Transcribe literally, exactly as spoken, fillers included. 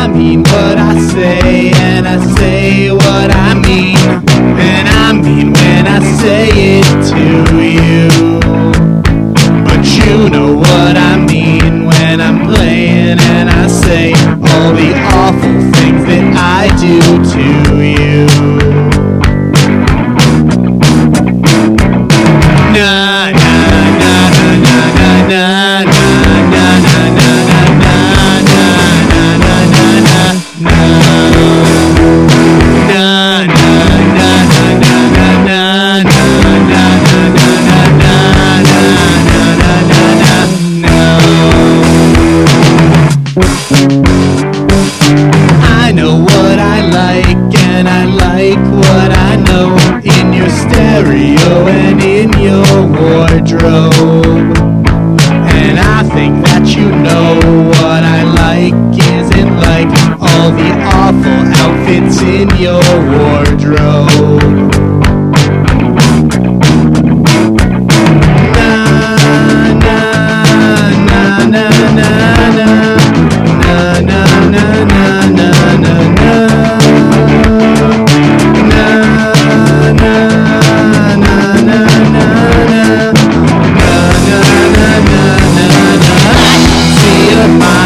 mean what I say, and I say what I mean, and I mean when I say it to you. But you know what I mean when I'm playing and I say all the awful things that I do to you. Na na na na na na na na na na na na na na I know what I like, and I like what I know in your stereo and in your wardrobe. And I think that you know what I like isn't like all the awful outfits in your wardrobe. Na na na na na na. Na na na na na na na. Na na na na na na. Na na na na na na. I see your mind.